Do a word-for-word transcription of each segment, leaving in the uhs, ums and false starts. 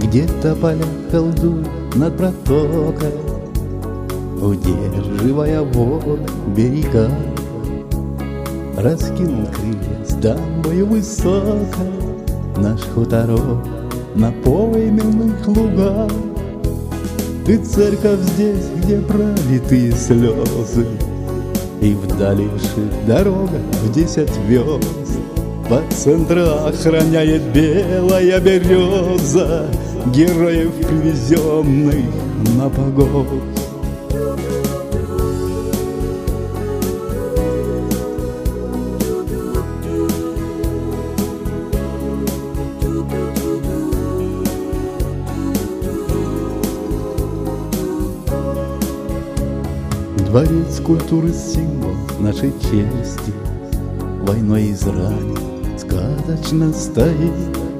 Где-то поля колдуют над протокой, удерживая воду берега. Раскинул крылья с дамбою высокой наш хуторок на пойменных лугах. И церковь здесь, где пролитые слезы, и вдали шит дорога в десять верст. По центру охраняет белая береза героев, привезенных на погост. Дворец культуры — символ нашей чести, войной изранен, сказочно стоит.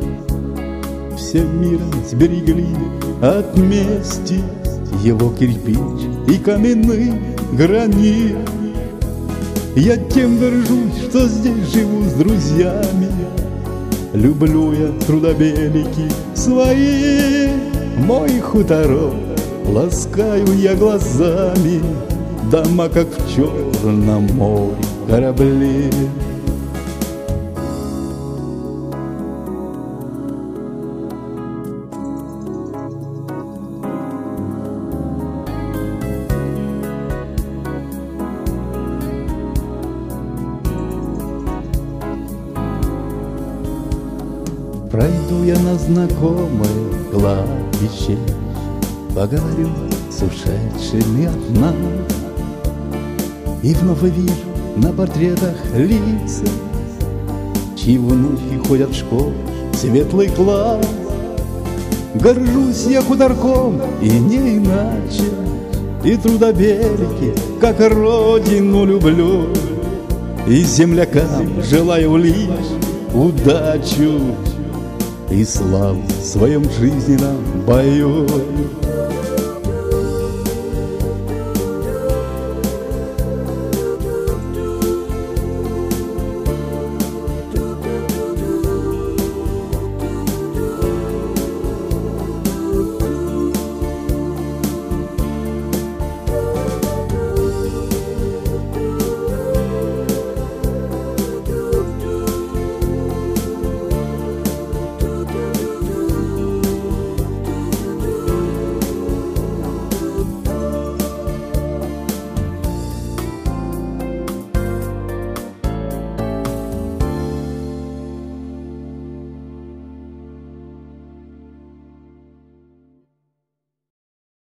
Всем миром сберегли от мести его кирпич и каменный гранит. Я тем горжусь, что здесь живу с друзьями, люблю я трудобелики свои. Мой хуторок ласкаю я глазами, дома, как в Черном море корабли. Пройду я на знакомое кладбище, поговорю с ушедшими от нас, и вновь вижу на портретах лица, чьи внуки ходят в школу, светлый класс. Горжусь я хуторком и не иначе, и трудобелики, как родину люблю, и землякам желаю лишь удачу и славу в своем жизненном бою.